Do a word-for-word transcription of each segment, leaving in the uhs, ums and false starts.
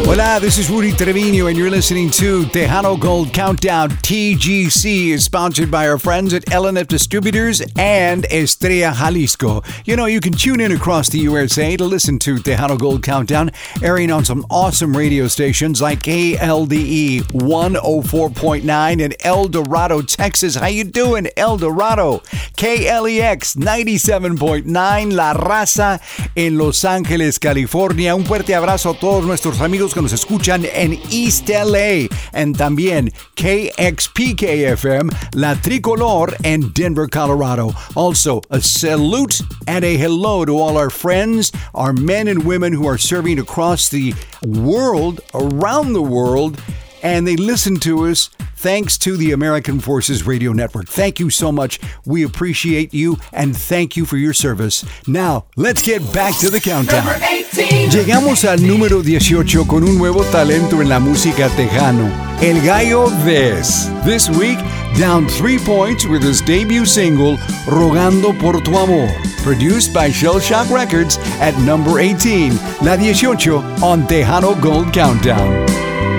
Hola, this is Rudy Trevino, and you're listening to Tejano Gold Countdown. T G C is sponsored by our friends at L N F Distributors and Estrella Jalisco. You know, you can tune in across the U S A to listen to Tejano Gold Countdown, airing on some awesome radio stations like K L D E one oh four point nine in El Dorado, Texas. How you doing, El Dorado? K L E X ninety-seven point nine, La Raza en Los Ángeles, California. Un fuerte abrazo a todos nuestros amigos que nos escuchan en East L A, and también K X P K F M, La Tricolor en Denver, Colorado. Also, a salute and a hello to all our friends, our men and women who are serving across the world, around the world, and they listen to us thanks to the American Forces Radio Network. Thank you so much. We appreciate you and thank you for your service. Now, let's get back to the countdown. Llegamos al número dieciocho con un nuevo talento en la música tejano, El Gallo Vez. This week, down three points with his debut single, Rogando por tu Amor, produced by Shell Shock Records at number eighteen. La dieciocho on Tejano Gold Countdown.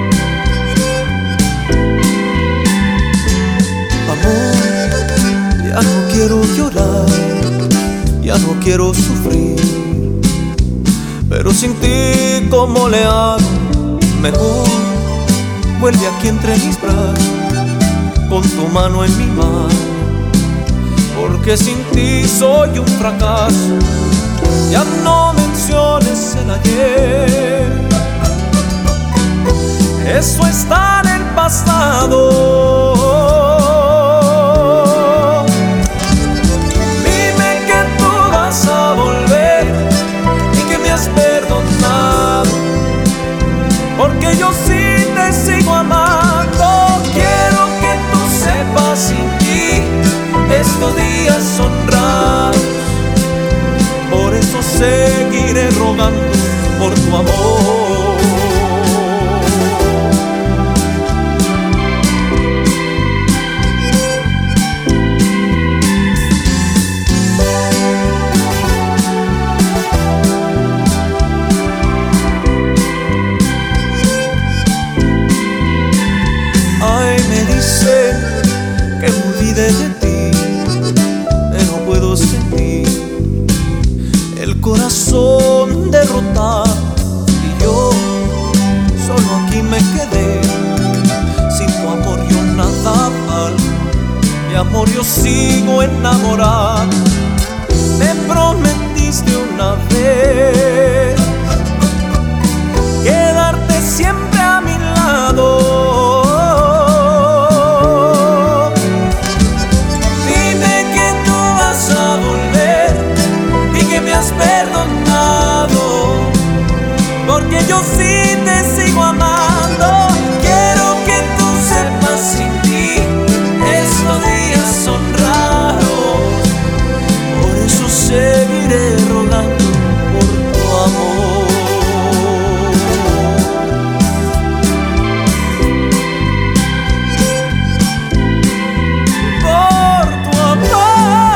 Ya no quiero llorar, ya no quiero sufrir, pero sin ti, ¿cómo le hago? Mejor vuelve aquí entre mis brazos, con tu mano en mi mano, porque sin ti soy un fracaso. Ya no menciones el ayer, eso está en el pasado. A volver y que me has perdonado, porque yo sí te sigo amando. Quiero que tú sepas, sin ti estos días son raros, por eso seguiré rogando por tu amor. Que me olvide de ti, pero puedo sentir el corazón derrotado, y yo solo aquí me quedé. Sin tu amor yo nada valgo, mi amor yo sigo enamorado. Me prometiste una vez quedarte siempre a mi lado. Perdonado, porque yo sí te sigo amando. Quiero que tú sepas, sin ti estos días son raros, por eso seguiré rogando por tu amor. Por tu amor.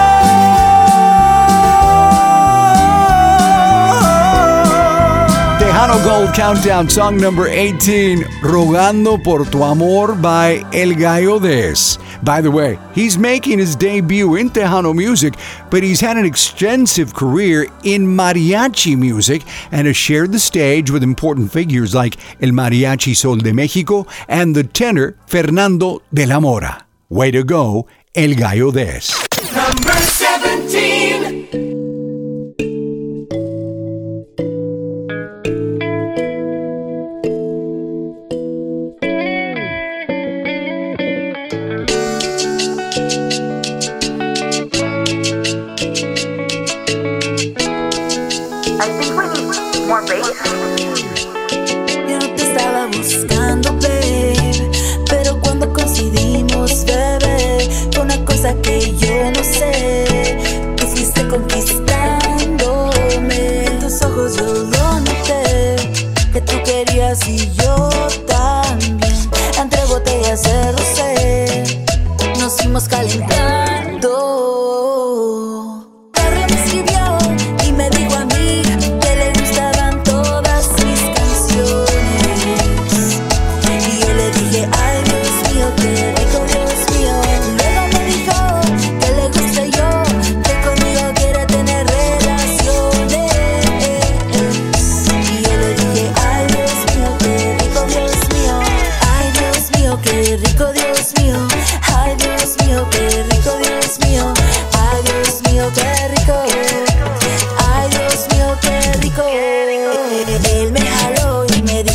Gold Countdown, song number eighteen, Rogando por tu Amor by El Gallo Vez. By the way, he's making his debut in Tejano music, but he's had an extensive career in mariachi music and has shared the stage with important figures like El Mariachi Sol de México and the tenor Fernando de la Mora. Way to go, El Gallo Vez. Number seventeen. Yo no te estaba buscando, babe, pero cuando coincidimos, bebé, fue una cosa que yo no sé. Tú fuiste conquistándome, en tus ojos yo lo noté, que tú querías y yo también. Entre botellas de rosé nos fuimos calentando. Y me dijo a mí que le gustaban todas mis canciones.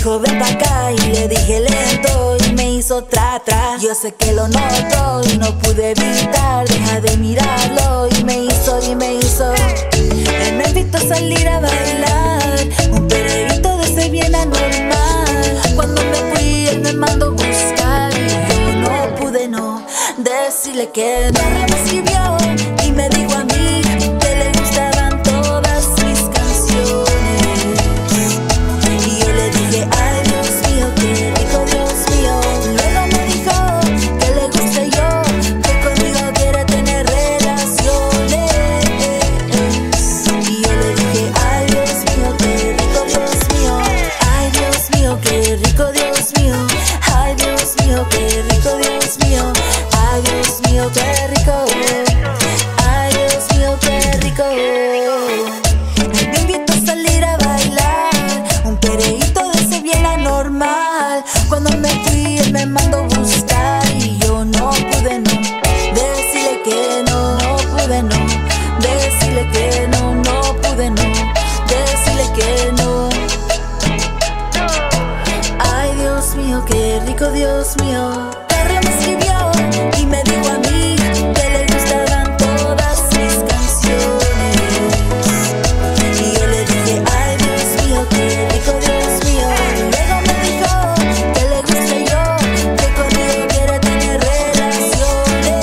dijo ven pa' acá y le dije lento y me hizo tra tra. Yo sé que lo notó y no pude evitar, deja de mirarlo y me hizo y me hizo. Él me invitó a salir a bailar, un perreíto de ese bien anormal. Cuando me fui él me mandó a buscar y yo no pude no decirle que no. Me escribió y me dijo a mí que le gustaban todas mis canciones y yo le dije ay Dios mío, qué rico Dios mío. Luego me dijo que le guste yo, que conmigo quiere tener relaciones y yo le dije ay Dios mío, qué rico Dios mío. Ay Dios mío, qué rico Dios mío. Ay Dios mío, qué rico Dios mío. Ay Dios mío, qué rico. Ay Dios mío, qué rico. Él me invitó a salir a bailar, un pereíto de ese bien anormal. Cuando me fui él me mandó a buscar y yo no pude no decirle que no, no pude no decirle que no, no pude no decirle que no. Ay Dios mío, qué rico Dios mío. Perro me escribió y me dijo a mí que le gustaban todas mis canciones y yo le dije ay Dios mío, qué rico Dios mío. Luego me dijo que le guste yo, que conmigo quiere tener relaciones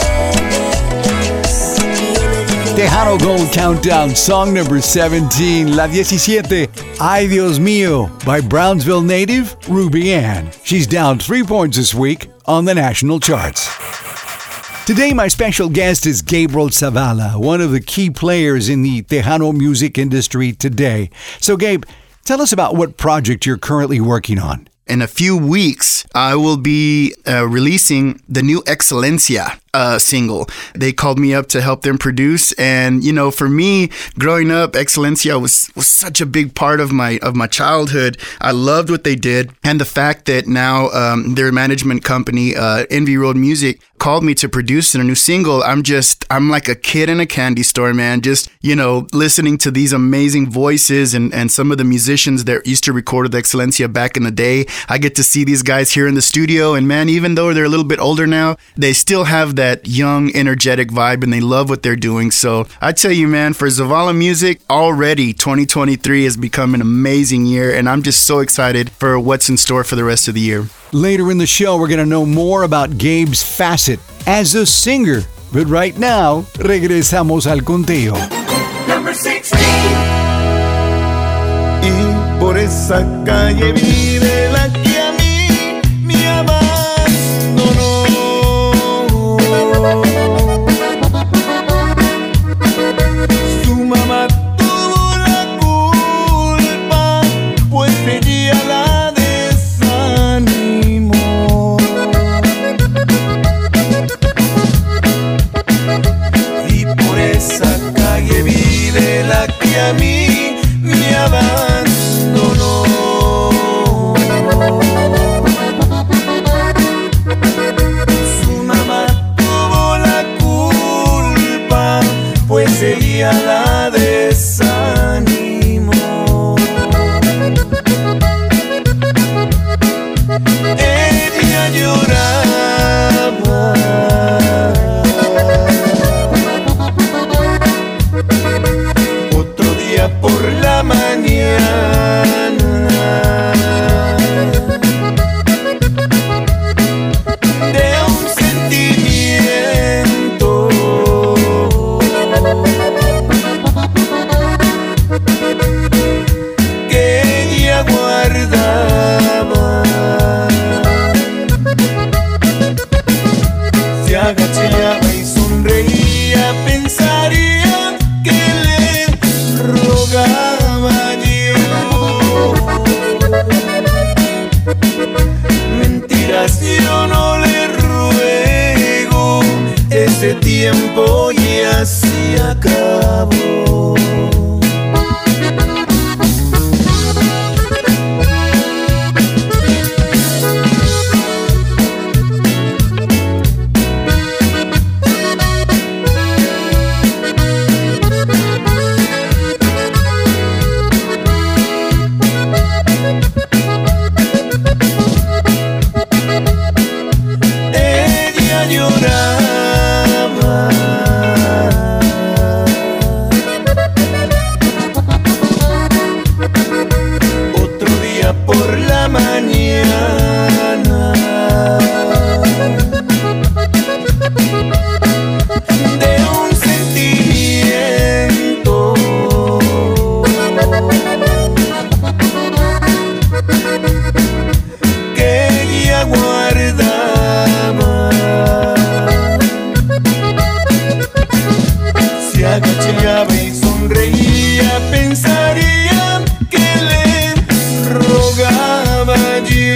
y yo le dije Tejano Gold Countdown, song number seventeen, la diecisiete, Ay Dios Mío, by Brownsville native Ruby Ann. She's down three points this week on the national charts. Today, my special guest is Gabriel Zavala, one of the key players in the Tejano music industry today. So, Gabe, tell us about what project you're currently working on. In a few weeks, I will be uh, releasing the new Excelencia uh, single. They called me up to help them produce, and you know, for me, growing up, Excelencia was was such a big part of my of my childhood. I loved what they did, and the fact that now um, their management company, uh, Envy Road Music, called me to produce a new single. I'm just I'm like a kid in a candy store, man. Just you know, listening to these amazing voices and and some of the musicians that used to record with Excelencia back in the day. I get to see these guys here in the studio, and man, even though they're a little bit older now, they still have that young, energetic vibe, and they love what they're doing. So I tell you, man, for Zavala Music, already twenty twenty-three has become an amazing year, and I'm just so excited for what's in store for the rest of the year. Later in the show, we're going to know more about Gabe's facet as a singer. But right now, regresamos al conteo. Number sixteen. Y por esa calle vive la que a mí me abandonó. Su mamá tuvo la culpa, pues ella la desanimó. Y por esa calle vive la que a mí me abandonó. Su mamá tuvo la culpa, pues ella la desanimó. día por la mañana. De un sentimiento que ella guardaba. Se agachaba y sonreía, pensaría que le rogaba yo.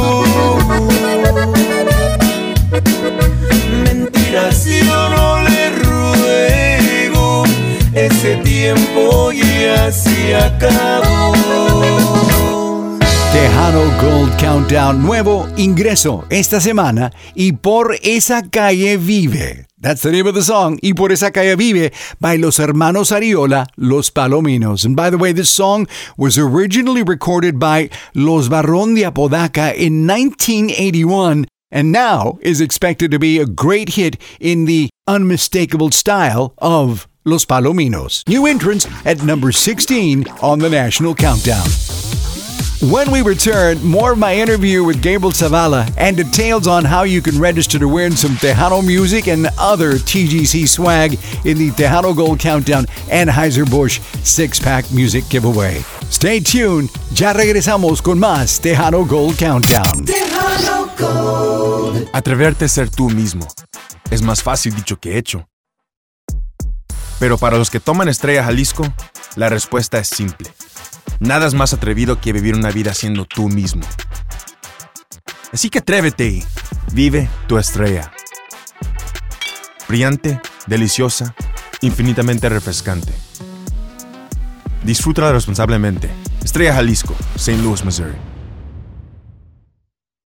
Mentiras, yo no le ruego, ese tiempo ya se acabó. Tejano Gold Countdown, nuevo ingreso esta semana, y Por esa calle vive. That's the name of the song. Y Por esa calle vive by Los Hermanos Ariola, Los Palominos. And by the way, this song was originally recorded by Los Barrón de Apodaca in nineteen eighty-one and now is expected to be a great hit in the unmistakable style of Los Palominos. New entrance at number sixteen on the National Countdown. When we return, more of my interview with Gabriel Zavala and details on how you can register to win some Tejano music and other T G C swag in the Tejano Gold Countdown Anheuser-Busch six-pack music giveaway. Stay tuned. Ya regresamos con más Tejano Gold Countdown. Tejano Gold. Atreverte a ser tú mismo es más fácil dicho que hecho. Pero para los que toman Estrella Jalisco, la respuesta es simple. Nada es más atrevido que vivir una vida siendo tú mismo. Así que atrévete y vive tu estrella. Brillante, deliciosa, infinitamente refrescante. Disfrútala responsablemente. Estrella Jalisco, Saint Louis, Missouri.